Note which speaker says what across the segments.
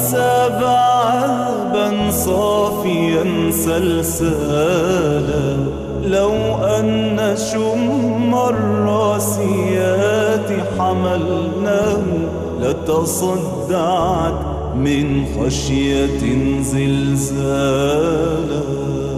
Speaker 1: ساب عذبا صافيا سلسالا، لو أن شم الراسيات حملناه لتصدعت من خشية زلزالا.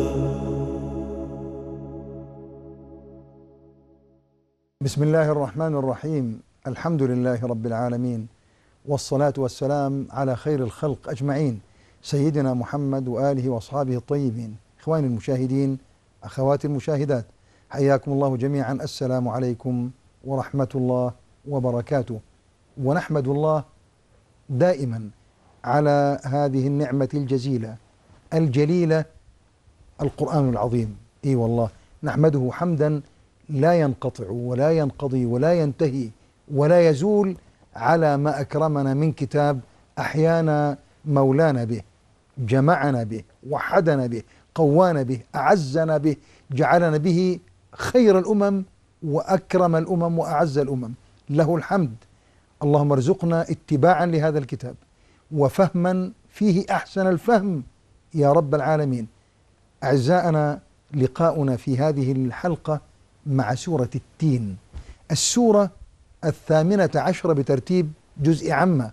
Speaker 2: بسم الله الرحمن الرحيم. الحمد لله رب العالمين، والصلاة والسلام على خير الخلق أجمعين، سيدنا محمد وآله وأصحابه الطيبين. إخواني المشاهدين، أخواتي المشاهدات، حياكم الله جميعا. السلام عليكم ورحمة الله وبركاته. ونحمد الله دائما على هذه النعمة الجزيلة الجليلة، القرآن العظيم. إي والله نحمده حمدا لا ينقطع ولا ينقضي ولا ينتهي ولا يزول على ما أكرمنا من كتاب أحيانا مولانا به، جمعنا به، وحدنا به، قوانا به، أعزنا به، جعلنا به خير الأمم وأكرم الأمم وأعز الأمم. له الحمد. اللهم ارزقنا اتباعا لهذا الكتاب وفهما فيه أحسن الفهم يا رب العالمين. أعزائنا، لقاؤنا في هذه الحلقة مع سورة التين، السورة 18 بترتيب جزء عامة،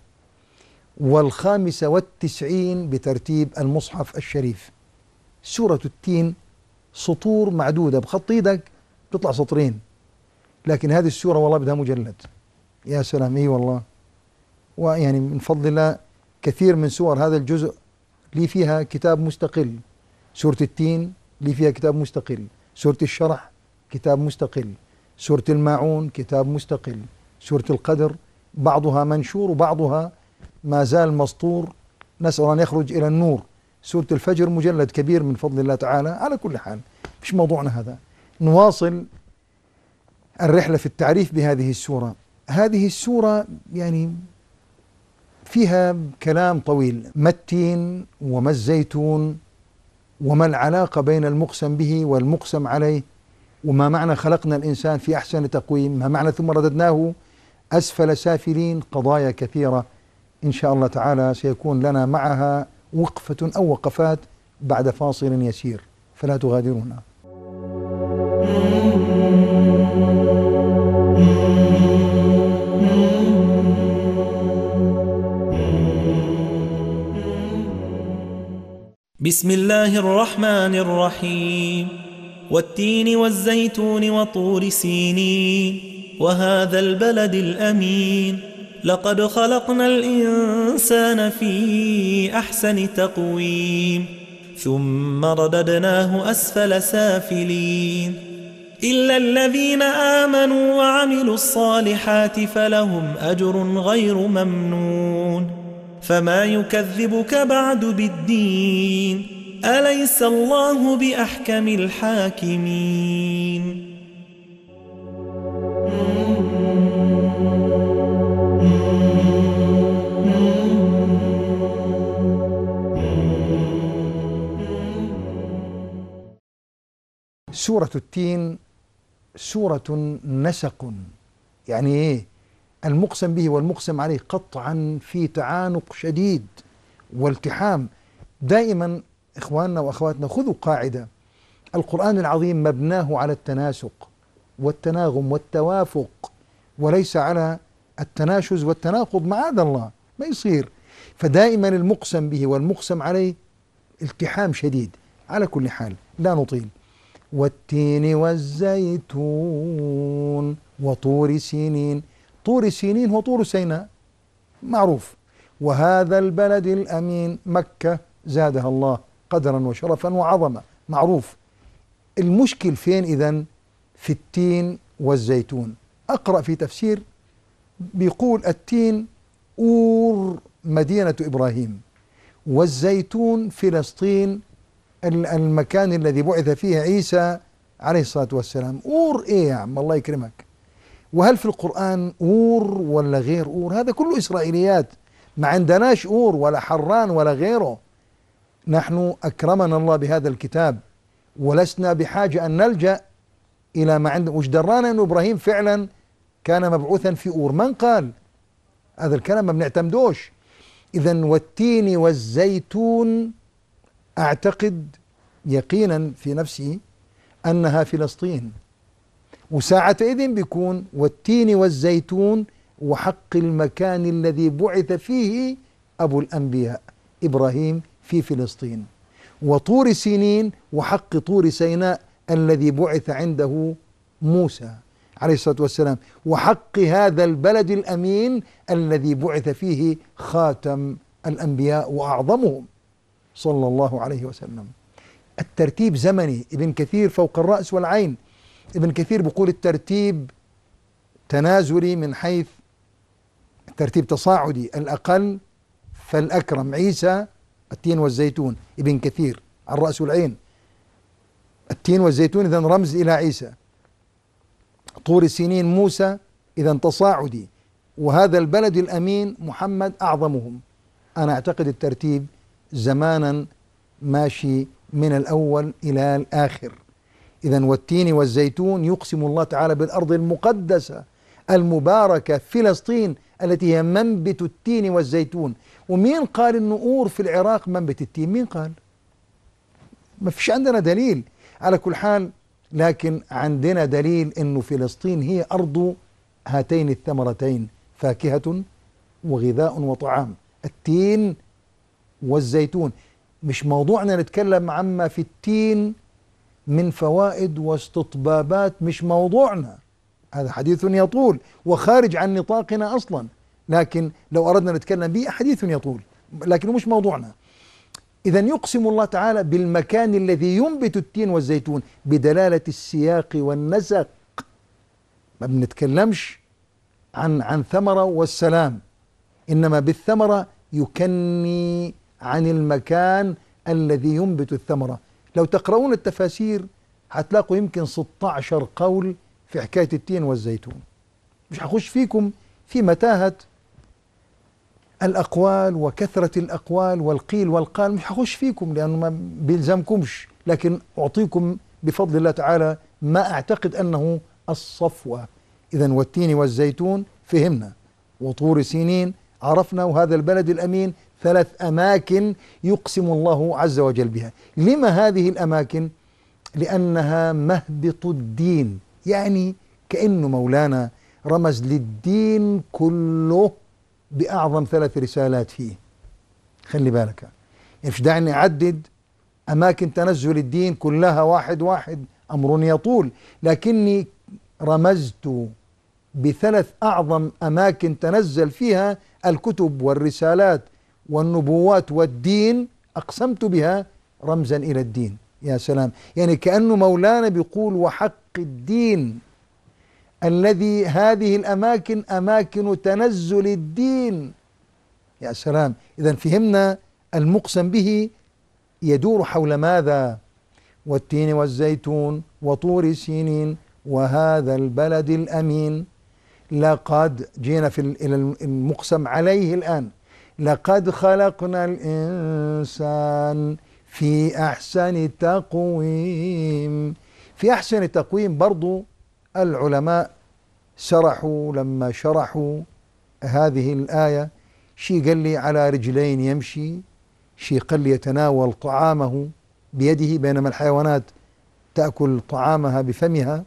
Speaker 2: 95 بترتيب المصحف الشريف. سورة التين سطور معدودة، بخط ايدك بتطلع سطرين، لكن هذه السورة والله بدها مجلد. يا سلام. اي والله. ويعني من فضل الله كثير من سور هذا الجزء لي فيها كتاب مستقل. سورة التين لي فيها كتاب مستقل، سورة الشرح كتاب مستقل، سورة الماعون كتاب مستقل، سورة القدر بعضها منشور وبعضها ما زال مسطور، نسأل أن يخرج إلى النور. سورة الفجر مجلد كبير من فضل الله تعالى. على كل حال مش موضوعنا هذا، نواصل الرحلة في التعريف بهذه السورة. هذه السورة يعني فيها كلام طويل، ما التين وما الزيتون، وما العلاقة بين المقسم به والمقسم عليه، وما معنى خلقنا الإنسان في أحسن تقويم، ما معنى ثم رددناه أسفل سافلين. قضايا كثيرة إن شاء الله تعالى سيكون لنا معها وقفة أو وقفات بعد فاصل يسير، فلا تغادرونا.
Speaker 1: بسم الله الرحمن الرحيم. والتين والزيتون وطور سينين وهذا البلد الأمين، لقد خلقنا الإنسان في أحسن تقويم، ثم رددناه أسفل سافلين، إلا الذين آمنوا وعملوا الصالحات فلهم أجر غير ممنون. فما يكذبك بعد بالدين، أليس الله بأحكم الحاكمين.
Speaker 2: سورة التين سورة نسق. يعني ايه؟ المقسم به والمقسم عليه قطعا في تعانق شديد والتحام. دائما إخواننا وأخواتنا خذوا قاعدة: القرآن العظيم مبناه على التناسق والتناغم والتوافق، وليس على التناشز والتناقض. معاذ الله، ما يصير. فدائما المقسم به والمقسم عليه التحام شديد. على كل حال لا نطيل. والتين والزيتون وطور سينين. طور سينين وطور سيناء معروف. وهذا البلد الأمين، مكة زادها الله قدرا وشرفا وعظمة، معروف. المشكل فين إذن؟ في التين والزيتون. أقرأ في تفسير بيقول التين أور مدينة إبراهيم، والزيتون فلسطين المكان الذي بعث فيه عيسى عليه الصلاة والسلام. أور إيه يا عم الله يكرمك؟ وهل في القرآن أور ولا غير أور؟ هذا كله إسرائيليات، ما عندناش أور ولا حران ولا غيره. نحن أكرمنا الله بهذا الكتاب ولسنا بحاجة أن نلجأ إلى ما عندنا. وش درانا أن إبراهيم فعلا كان مبعوثا في أور؟ من قال هذا الكلام؟ ما بنعتمدوش. إذن والتين والزيتون أعتقد يقينا في نفسي أنها فلسطين، وساعتئذ بيكون والتين والزيتون وحق المكان الذي بعث فيه أبو الأنبياء إبراهيم في فلسطين، وطور سينين وحق طور سيناء الذي بعث عنده موسى عليه الصلاة والسلام، وحق هذا البلد الأمين الذي بعث فيه خاتم الأنبياء وأعظمهم صلى الله عليه وسلم. الترتيب زمني، ابن كثير فوق الرأس والعين. ابن كثير بيقول الترتيب تنازلي من حيث ترتيب تصاعدي، الأقل فالأكرم، عيسى التين والزيتون، ابن كثير على الرأس والعين. التين والزيتون إذن رمز إلى عيسى، طور سينين موسى إذن تصاعدي، وهذا البلد الأمين محمد أعظمهم. أنا أعتقد الترتيب زمانا ماشي من الأول إلى الآخر. إذن والتين والزيتون يقسم الله تعالى بالأرض المقدسة المباركة فلسطين التي هي منبت التين والزيتون. ومين قال إنه أور في العراق منبت التين؟ مين قال؟ ما فيش عندنا دليل. على كل حال، لكن عندنا دليل إنه فلسطين هي أرض هاتين الثمرتين، فاكهة وغذاء وطعام، التين والزيتون. مش موضوعنا نتكلم عما في التين من فوائد واستطبابات، مش موضوعنا، هذا حديث يطول وخارج عن نطاقنا أصلا، لكن لو أردنا نتكلم به حديث يطول، لكنه مش موضوعنا. إذن يقسم الله تعالى بالمكان الذي ينبت التين والزيتون بدلالة السياق والنسق. ما بنتكلمش عن ثمرة والسلام، إنما بالثمرة يكني عن المكان الذي ينبت الثمرة. لو تقرؤون التفاسير هتلاقوا يمكن 16 قول في حكاية التين والزيتون. مش هخش فيكم في متاهة الأقوال وكثرة الأقوال والقيل والقال، مش هخش فيكم لأنه ما بيلزمكمش، لكن أعطيكم بفضل الله تعالى ما أعتقد أنه الصفوة. إذن والتين والزيتون فهمنا، وطور سينين عرفنا، وهذا البلد الأمين 3 أماكن يقسم الله عز وجل بها. لما هذه الأماكن؟ لأنها مهبط الدين، يعني كأنه مولانا رمز للدين كله بأعظم 3 رسالات فيه. خلي بالك، مش دعني أعدد أماكن تنزل الدين كلها واحد واحد، أمر يطول، لكني رمزت ب3 أعظم أماكن تنزل فيها الكتب والرسالات والنبوات والدين، أقسمت بها رمزا إلى الدين. يا سلام، يعني كأنه مولانا بيقول وحق الدين الذي هذه الأماكن أماكن تنزل الدين. يا سلام، إذن فهمنا المقسم به يدور حول ماذا؟ والتين والزيتون وطور سينين وهذا البلد الأمين. لقد جينا إلى المقسم عليه الآن. لقد خلقنا الإنسان في أحسن تقويم. في أحسن تقويم برضو العلماء شرحوا، لما شرحوا هذه الآية شي قال لي على رجلين يمشي، شي قال لي يتناول طعامه بيده بينما الحيوانات تأكل طعامها بفمها،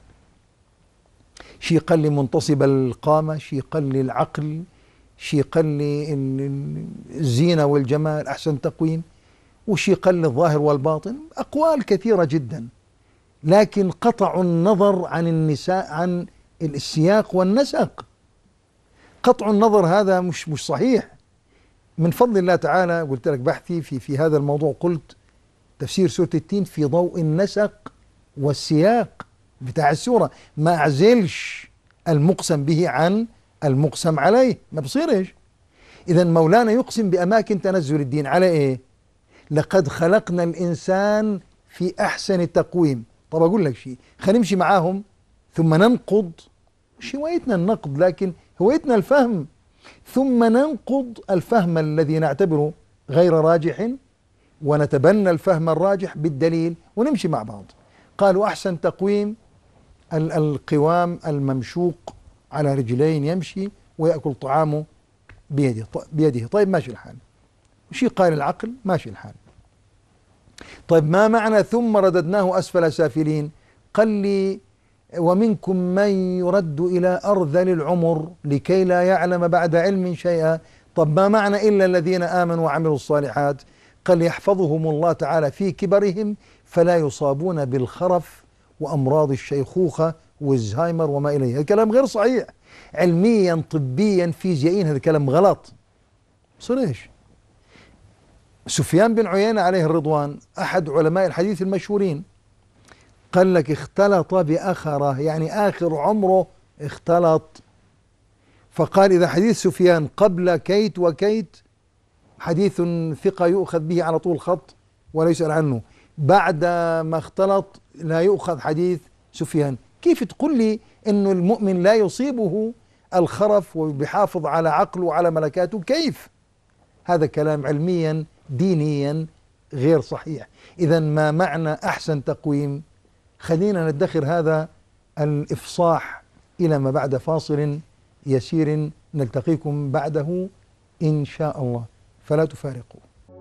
Speaker 2: شي قال لي منتصب القامة، شي قال لي العقل، شي قال لي الزينة والجمال أحسن تقويم، وشي قال لي الظاهر والباطن. أقوال كثيرة جدا، لكن قطع النظر عن النساء عن السياق والنسق. قطع النظر هذا مش صحيح. من فضل الله تعالى قلت لك بحثي في هذا الموضوع، قلت تفسير سورة التين في ضوء النسق والسياق بتاع السورة، ما أعزلش المقسم به عن المقسم عليه، ما بصيرش. إذا مولانا يقسم بأماكن تنزل الدين على إيه؟ لقد خلقنا الإنسان في أحسن تقويم. طب أقول لك شيء، خلينا نمشي معاهم ثم ننقض. مش هوايتنا النقد، لكن هوايتنا الفهم. ثم ننقض الفهم الذي نعتبره غير راجح ونتبنى الفهم الراجح بالدليل ونمشي مع بعض. قالوا أحسن تقويم القوام الممشوق على رجلين يمشي ويأكل طعامه بيده. طيب ماشي الحال. شيء قال العقل ماشي الحال. طيب ما معنى ثم رددناه أسفل سافلين؟ قال لي ومنكم من يرد إلى أرذل العمر لكي لا يعلم بعد علم شيئا. طب ما معنى إلا الذين آمنوا وعملوا الصالحات؟ قال يحفظهم الله تعالى في كبرهم فلا يصابون بالخرف وأمراض الشيخوخة والزهايمر وما إليه. هذا كلام غير صحيح علميا طبيا فيزيائيا، هذا كلام غلط. صريش سفيان بن عيينة عليه الرضوان أحد علماء الحديث المشهورين قال لك اختلط بأخره، يعني آخر عمره اختلط. فقال إذا حديث سفيان قبل كيت وكيت حديث ثقة يؤخذ به على طول خط ولا يسأل عنه، بعد ما اختلط لا يؤخذ حديث سفيان. كيف تقول لي إنه المؤمن لا يصيبه الخرف وبيحافظ على عقله وعلى ملكاته؟ كيف؟ هذا كلام علميا دينيا غير صحيح. إذا ما معنى أحسن تقويم؟ خلينا ندخر هذا الإفصاح إلى ما بعد فاصل يسير نلتقيكم بعده إن شاء الله، فلا تفارقوا.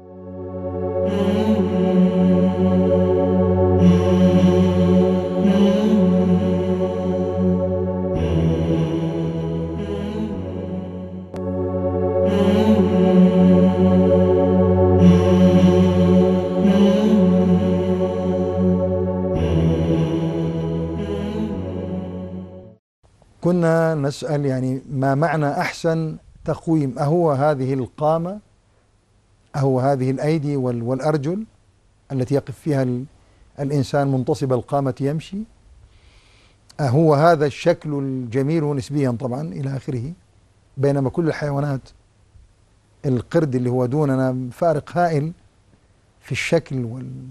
Speaker 2: كنا نسأل يعني ما معنى أحسن تقويم؟ أهو هذه القامة؟ أهو هذه الأيدي والأرجل التي يقف فيها الإنسان منتصب القامة يمشي؟ أهو هذا الشكل الجميل نسبيا طبعا إلى آخره؟ بينما كل الحيوانات القرد اللي هو دوننا فارق هائل في الشكل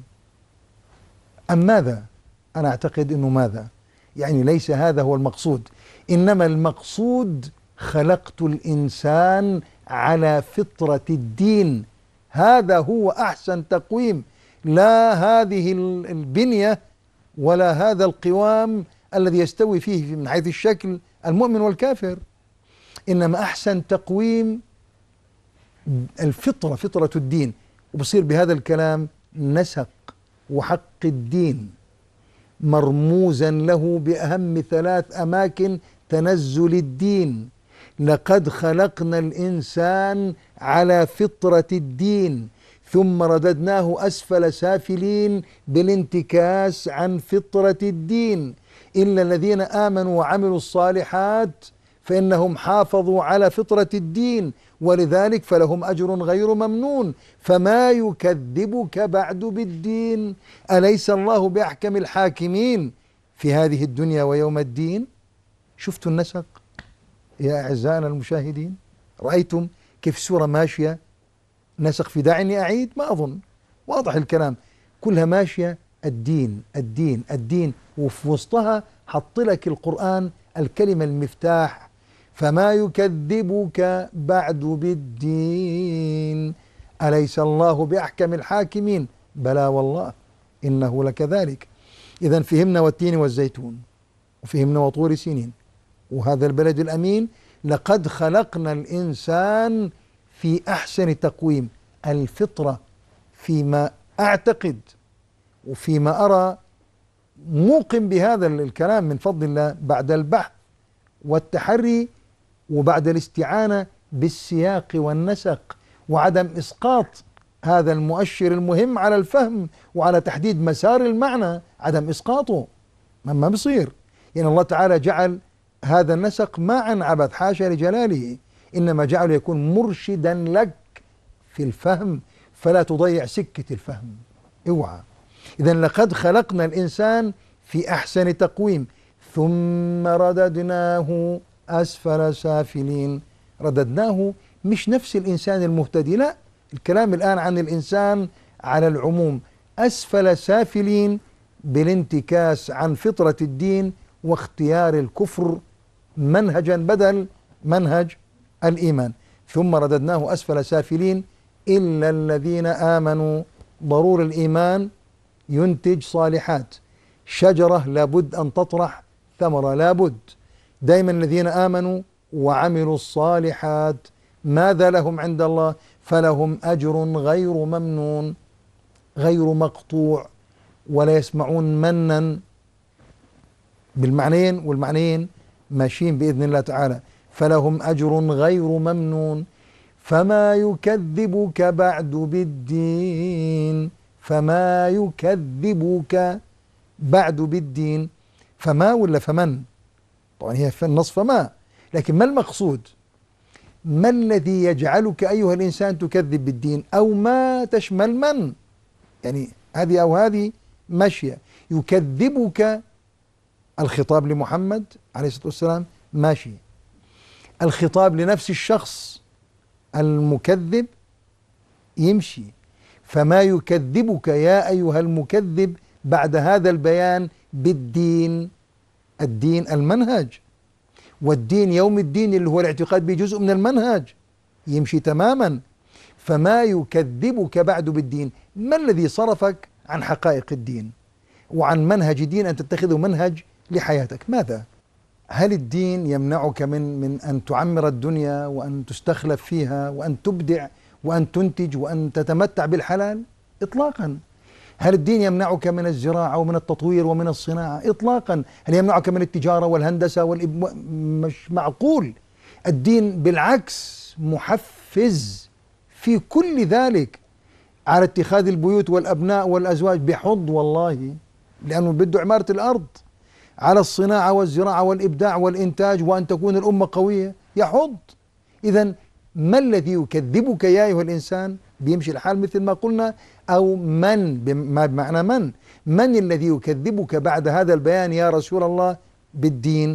Speaker 2: أم ماذا؟ أنا أعتقد أنه ماذا؟ يعني ليس هذا هو المقصود، إنما المقصود خلقت الإنسان على فطرة الدين. هذا هو أحسن تقويم، لا هذه البنية ولا هذا القوام الذي يستوي فيه من حيث الشكل المؤمن والكافر. إنما أحسن تقويم الفطرة، فطرة الدين. وبصير بهذا الكلام نسق وحق الدين مرموزا له بأهم 3 أماكن تنزل الدين. لقد خلقنا الإنسان على فطرة الدين ثم رددناه أسفل سافلين بالانتكاس عن فطرة الدين. إلا الذين آمنوا وعملوا الصالحات فإنهم حافظوا على فطرة الدين ولذلك فلهم أجر غير ممنون. فما يكذبك بعد بالدين؟ أليس الله بأحكم الحاكمين في هذه الدنيا ويوم الدين؟ شفتوا النسق يا أعزائنا المشاهدين؟ رأيتم كيف السورة ماشية نسق؟ في داعي إني أعيد؟ ما أظن، واضح الكلام، كلها ماشية الدين الدين الدين، وفي وسطها حط لك القرآن الكلمة المفتاح فما يكذبك بعد بالدين أليس الله بأحكم الحاكمين؟ بلى والله إنه لكذلك. إذن فهمنا والتين والزيتون، وفهمنا وطور سينين، وهذا البلد الأمين. لقد خلقنا الإنسان في أحسن تقويم. الفطرة فيما أعتقد وفيما أرى موقن بهذا الكلام من فضل الله بعد البحث والتحري وبعد الاستعانة بالسياق والنسق وعدم إسقاط هذا المؤشر المهم على الفهم وعلى تحديد مسار المعنى، عدم إسقاطه ما بصير. يعني الله تعالى جعل هذا النسق ما عن عبث حاشا لجلاله، إنما جعله يكون مرشدا لك في الفهم فلا تضيع سكة الفهم، اوعى. إذن لقد خلقنا الإنسان في أحسن تقويم ثم رددناه أسفل سافلين. رددناه مش نفس الإنسان المهتدي، لا، الكلام الآن عن الإنسان على العموم. أسفل سافلين بالانتكاس عن فطرة الدين واختيار الكفر منهجا بدل منهج الإيمان. ثم رددناه أسفل سافلين إلا الذين آمنوا. ضرور الإيمان ينتج صالحات، شجرة لابد أن تطرح ثمرة، لابد. دائما الذين آمنوا وعملوا الصالحات ماذا لهم عند الله؟ فلهم أجر غير ممنون، غير مقطوع، ولا يسمعون منا، بالمعنيين، والمعنيين ماشيين بإذن الله تعالى. فلهم أجر غير ممنون، فما يكذبك بعد بالدين. فما يكذبك بعد بالدين. فما ولا فمن؟ طبعا هي في النص فما، لكن ما المقصود؟ ما الذي يجعلك أيها الإنسان تكذب بالدين؟ أو ما تشمل من؟ يعني هذه أو هذه ماشية. يكذبك الخطاب لمحمد عليه الصلاة والسلام ماشي، الخطاب لنفس الشخص المكذب يمشي. فما يكذبك يا أيها المكذب بعد هذا البيان بالدين. الدين المنهج، والدين يوم الدين اللي هو الاعتقاد بجزء من المنهج، يمشي تماما. فما يكذبك بعد بالدين. ما الذي صرفك عن حقائق الدين وعن منهج الدين أن تتخذه منهج لحياتك؟ ماذا؟ هل الدين يمنعك من أن تعمر الدنيا وأن تستخلف فيها وأن تبدع وأن تنتج وأن تتمتع بالحلال؟ إطلاقا. هل الدين يمنعك من الزراعة ومن التطوير ومن الصناعة؟ إطلاقا. هل يمنعك من التجارة والهندسة مش معقول. الدين بالعكس محفز في كل ذلك، على اتخاذ البيوت والأبناء والأزواج بحض والله، لأنه بده عمارة الأرض، على الصناعة والزراعة والإبداع والإنتاج وأن تكون الأمة قوية يحض. إذن ما الذي يكذبك يا أيها الإنسان؟ بيمشي الحال مثل ما قلنا. أو من، ما بمعنى من الذي يكذبك بعد هذا البيان يا رسول الله بالدين؟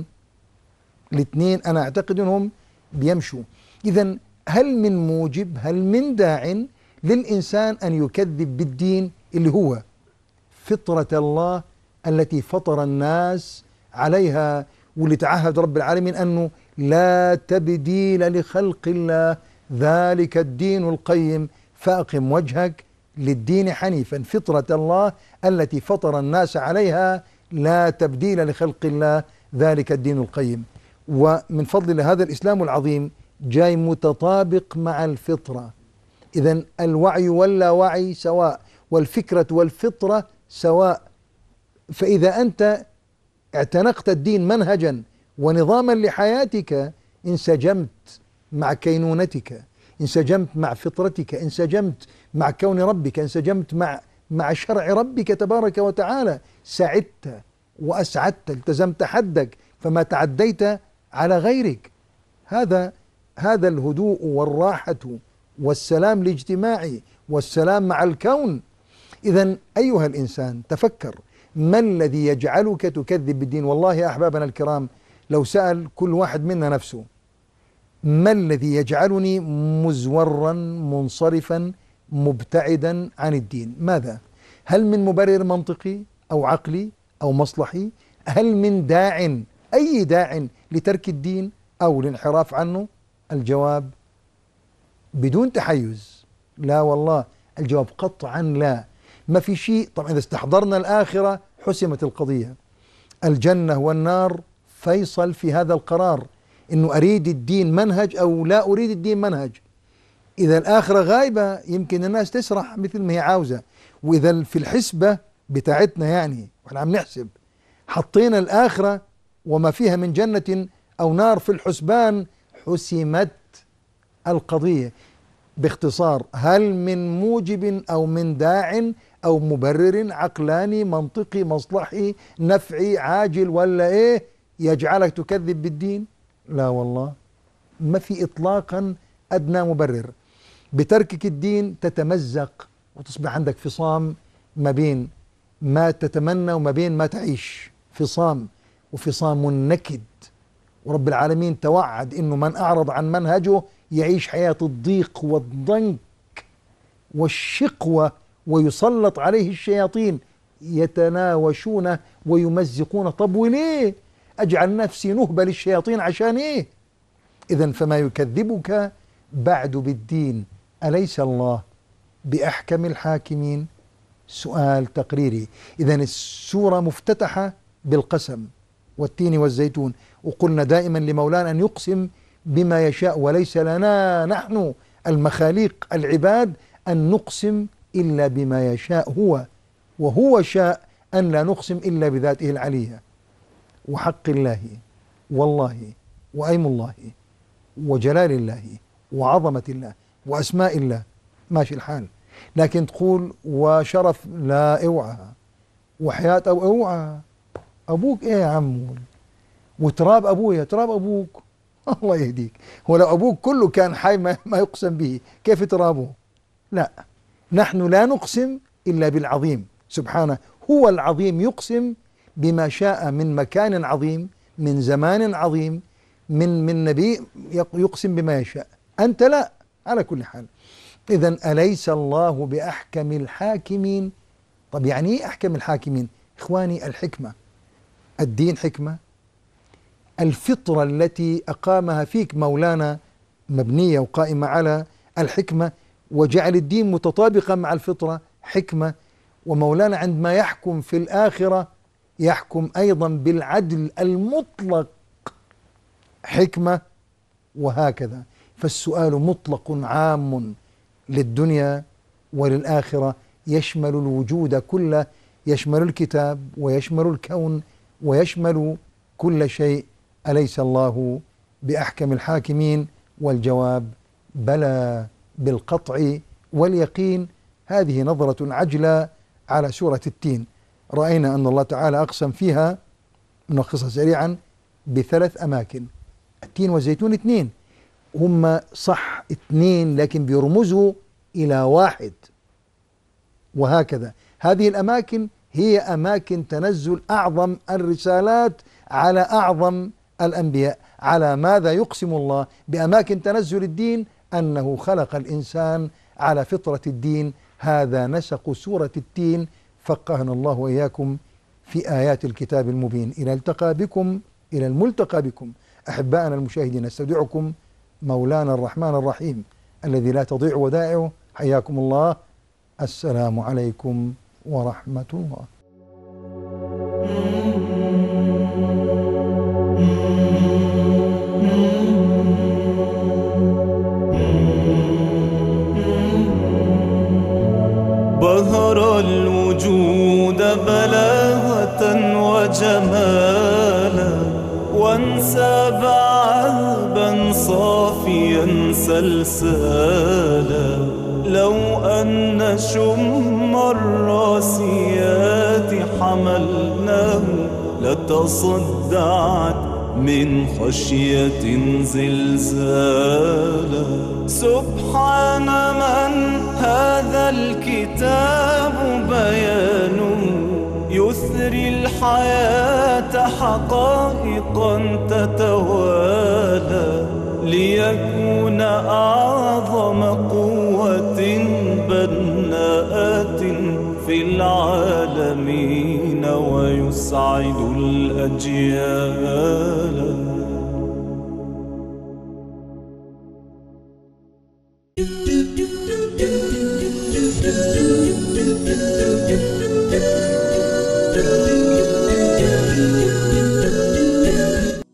Speaker 2: الاثنين أنا أعتقد أنهم بيمشوا. إذن هل من موجب، هل من داع للإنسان أن يكذب بالدين اللي هو فطرة الله التي فطر الناس عليها، واللي تعهد رب العالمين أنه لا تبديل لخلق الله، ذلك الدين القيم فأقم وجهك للدين حنيفا. فطرة الله التي فطر الناس عليها لا تبديل لخلق الله، ذلك الدين القيم. ومن فضل هذا الإسلام العظيم جاي متطابق مع الفطرة. إذن الوعي واللاوعي سواء، والفكرة والفطرة سواء. فإذا أنت اعتنقت الدين منهجا ونظاما لحياتك، انسجمت مع كينونتك، انسجمت مع فطرتك، انسجمت مع كون ربك، انسجمت مع شرع ربك تبارك وتعالى، سعدت وأسعدت، التزمت حدك فما تعديت على غيرك. هذا الهدوء والراحة والسلام الاجتماعي والسلام مع الكون. إذن أيها الإنسان تفكر، ما الذي يجعلك تكذب بالدين؟ والله يا أحبابنا الكرام، لو سأل كل واحد منا نفسه ما الذي يجعلني مزورا منصرفا مبتعدا عن الدين؟ ماذا؟ هل من مبرر منطقي أو عقلي أو مصلحي؟ هل من داع، أي داع لترك الدين أو الانحراف عنه؟ الجواب بدون تحيز لا والله، الجواب قطعا لا. ما في شيء. طبعا إذا استحضرنا الآخرة حسمت القضية، الجنة والنار فيصل في هذا القرار، إنه أريد الدين منهج أو لا أريد الدين منهج. إذا الآخرة غايبة يمكن الناس تسرح مثل ما هي عاوزة. وإذا في الحسبة بتاعتنا يعني وإحنا عم نحسب حطينا الآخرة وما فيها من جنة أو نار في الحسبان، حسمت القضية. باختصار، هل من موجب أو من داع أو مبرر عقلاني منطقي مصلحي نفعي عاجل ولا إيه يجعلك تكذب بالدين؟ لا والله، ما في إطلاقا أدنى مبرر. بتركك الدين تتمزق وتصبح عندك فصام ما بين ما تتمنى وما بين ما تعيش، فصام، وفصام نكد. ورب العالمين توعد إنه من أعرض عن منهجه يعيش حياة الضيق والضنك والشقوة، ويسلط عليه الشياطين يتناوشونه ويمزقونه. طب وليه أجعل نفسي نهبة للشياطين عشان إيه؟ إذن فما يكذبك بعد بالدين، أليس الله بأحكم الحاكمين؟ سؤال تقريري. إذن السورة مفتتحة بالقسم والتين والزيتون، وقلنا دائما لمولانا أن يقسم بما يشاء، وليس لنا نحن المخاليق العباد أن نقسم إلا بما يشاء هو، وهو شاء أن لا نقسم إلا بذاته العلية، وحق الله والله وأيم الله وجلال الله وعظمة الله وأسماء الله، ماشي الحال. لكن تقول وشرف، لا اوعى، وحياة أو اوعى، أبوك إيه يا عم، وتراب أبويا تراب أبوك الله يهديك. ولو أبوك كله كان حي ما يقسم به، كيف ترابه؟ لا، نحن لا نقسم إلا بالعظيم سبحانه، هو العظيم يقسم بما شاء من مكان عظيم، من زمان عظيم، من نبي يقسم بما يشاء، أنت لا. على كل حال، إذن أليس الله بأحكم الحاكمين؟ طب يعني إيه أحكم الحاكمين؟ إخواني، الحكمة، الدين حكمة، الفطرة التي أقامها فيك مولانا مبنية وقائمة على الحكمة، وجعل الدين متطابقا مع الفطرة حكمة. ومولانا عندما يحكم في الآخرة يحكم أيضا بالعدل المطلق حكمة، وهكذا. فالسؤال مطلق عام للدنيا وللآخرة، يشمل الوجود كله، يشمل الكتاب ويشمل الكون ويشمل كل شيء. أليس الله بأحكم الحاكمين؟ والجواب بلى بالقطع واليقين. هذه نظرة عجلة على سورة التين. رأينا أن الله تعالى أقسم فيها، نلخصها سريعا، بثلاث أماكن. التين والزيتون اثنين، هم صح اثنين لكن بيرمزوا إلى واحد، وهكذا. هذه الأماكن هي أماكن تنزل أعظم الرسالات على أعظم الأنبياء. على ماذا يقسم الله بأماكن تنزل الدين؟ أنه خلق الإنسان على فطرة الدين. هذا نسق سورة التين. فقهنا الله وإياكم في آيات الكتاب المبين. إلى الملتقى بكم أحبائنا المشاهدين. نستودعكم مولانا الرحمن الرحيم الذي لا تضيع ودائعه. حياكم الله. السلام عليكم ورحمة الله.
Speaker 1: بهر الوجود بلاغة وجمالا، وانساب عذبا صافيا سلسالا. لو أن شم الراسيات حملناه لتصدعت من خشية زلزالا. سبحان من هذا الكتاب بيانه، يثري الحياة حقائقا تتوالى، ليكون أعظم قوة بناءة في العالمين ويسعد الأجيال.